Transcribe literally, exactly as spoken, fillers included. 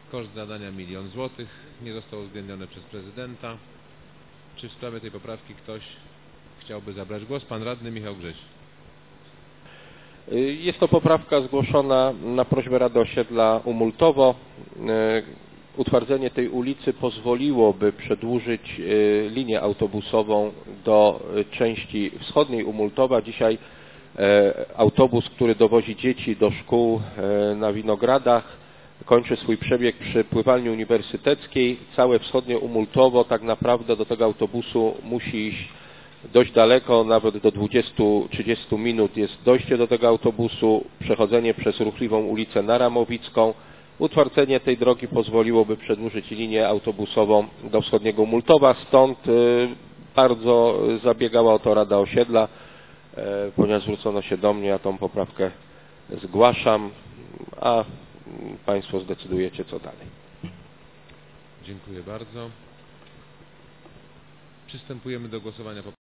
Koszt zadania milion złotych. Nie został uwzględniony przez prezydenta. Czy w sprawie tej poprawki ktoś chciałby zabrać głos? Pan radny Michał Grześ. Jest to poprawka zgłoszona na prośbę Rady Osiedla Umultowo. Utwardzenie tej ulicy pozwoliłoby przedłużyć linię autobusową do części wschodniej Umultowa. Dzisiaj autobus, który dowozi dzieci do szkół na Winogradach, kończy swój przebieg przy pływalni uniwersyteckiej. Całe wschodnie Umultowo tak naprawdę do tego autobusu musi iść dość daleko, nawet do dwudziestu trzydziestu minut jest dojście do tego autobusu, przechodzenie przez ruchliwą ulicę Naramowicką. Utwardzenie tej drogi pozwoliłoby przedłużyć linię autobusową do wschodniego Umultowa, stąd bardzo zabiegała o to Rada Osiedla. Ponieważ zwrócono się do mnie, ja tą poprawkę zgłaszam, a Państwo zdecydujecie co dalej. Dziękuję bardzo. Przystępujemy do głosowania.